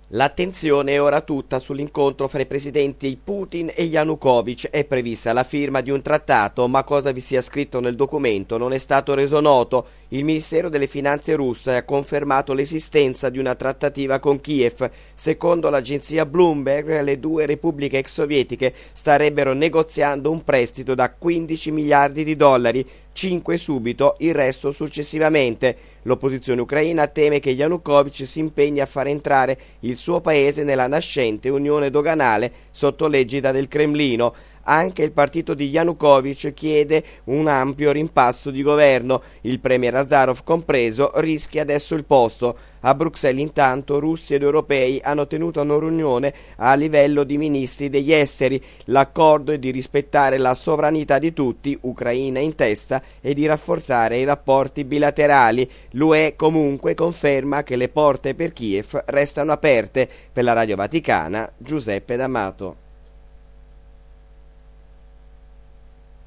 L'attenzione è ora tutta sull'incontro fra i presidenti Putin e Yanukovych. È prevista la firma di un trattato, ma cosa vi sia scritto nel documento non è stato reso noto. Il Ministero delle Finanze russo ha confermato l'esistenza di una trattativa con Kiev. Secondo l'agenzia Bloomberg, le due repubbliche ex sovietiche starebbero negoziando un prestito da 15 miliardi di dollari, 5 subito, il resto successivamente. L'opposizione ucraina teme che Yanukovych si impegni a far entrare il suo paese nella nascente unione doganale sotto l'egida del Cremlino. Anche il partito di Yanukovych chiede un ampio rimpasto di governo. Il premier Azarov compreso rischia adesso il posto. A Bruxelles intanto russi ed europei hanno tenuto una riunione a livello di ministri degli esteri. L'accordo è di rispettare la sovranità di tutti, Ucraina in testa, e di rafforzare i rapporti bilaterali. L'UE comunque conferma che le porte per Kiev restano aperte. Per la Radio Vaticana, Giuseppe D'Amato.